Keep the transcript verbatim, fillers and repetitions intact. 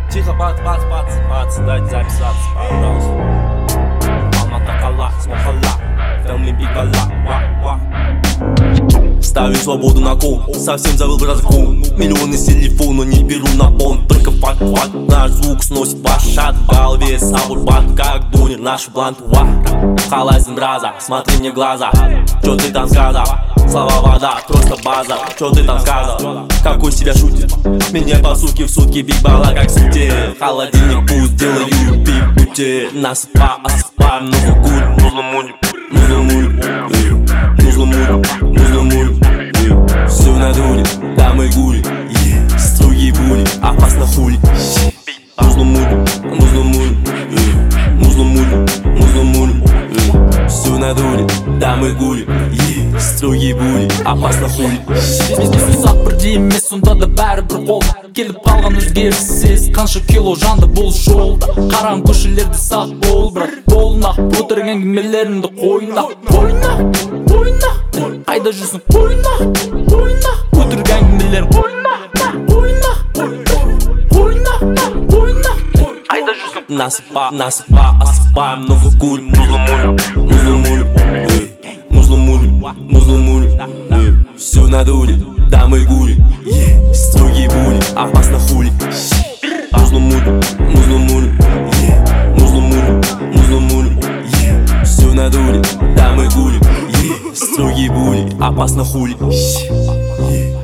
Тихо, бац, бац, бац, бац, дайте записаться, пожалуйста. Алмата кала, смахала, фэмили биг бала, ва, ва. Ставлю свободу на кон, совсем забыл про закон. Миллионы с телефона не беру на он. Только факт, факт, наш звук сносит ваш шат. В голове сабурбат, как дунер наш блант. Ва, халазин раза, смотри мне в глаза. Чё ты там сказал? Слова вода, просто база. Чё ты там сказал? Какой себя шутит? Меня по сутки в сутки биг бала как сути. Холодильник пусть делаю пи-пути. Насыпа, осыпаем, нужно гуль, нужно муль, нужно муль, нужно муль, нужно муль. Все на дуре, дамы гули, струги були, опасно хули. Нужно муль, нужно муль, нужно муль, нужно муль. Все на дуре, дамы гули, струги були, опасно хули. Ұсақ бірдей емес, сонда да бәрі бір қол. Келіп қалған өзгеріссіз, қанша кило жанды бұл жолда. Қараң көшелерді сақ бол, бірақ болына өтірік әңгімелеріңді қойна, қойна, қойна. Қайда жүрсің қойна, қойна. Өтірік әңгімелерің қойна, қойна, қойна, қойна. Қайда жүрсің? Насыпа, насыпа, осыпаем, много гуль. Нужно муль, нужно муль, нужно муль, нужно муль. Все на дуре, дамы гули, струги були, опасно хули. Нужно муль, нужно муль, нужно муль, нужно муль. Все на дуре, дамы гули, струги були, опасно хули.